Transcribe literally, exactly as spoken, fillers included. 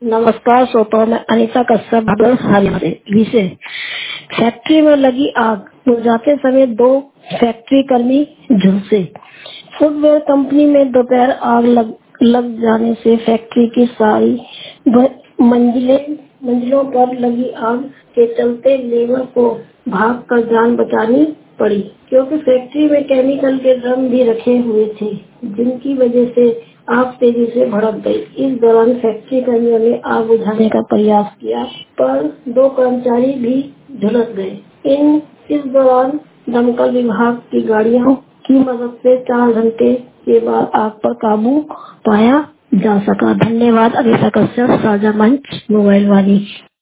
नमस्कार श्रोताओं, मैं अनीता कश्यप भागलपुर हरियाणा से। विषय फैक्ट्री में लगी आग, बुझाते समय दो फैक्ट्री कर्मी झुलसे। फुटवेयर कंपनी में दोपहर आग लग, लग जाने से फैक्ट्री की सारी मंजिलें मंजिलों पर लगी आग के चलते लेबर को भागकर जान बचानी पड़ी, क्योंकि फैक्ट्री में केमिकल के ड्रम भी रखे हुए थे, जिनकी वजह से आग तेजी से भड़क गई। इस दौरान फैक्ट्री कर्मियों ने आग बुझाने का प्रयास किया, पर दो कर्मचारी भी झुलस गए। इन इस दौरान दमकल विभाग की गाड़ियों की मदद से चार घंटे के बाद आग पर काबू पाया जा सका। धन्यवाद। अनीता कश्यप, साझा मंच, मोबाइल वाली।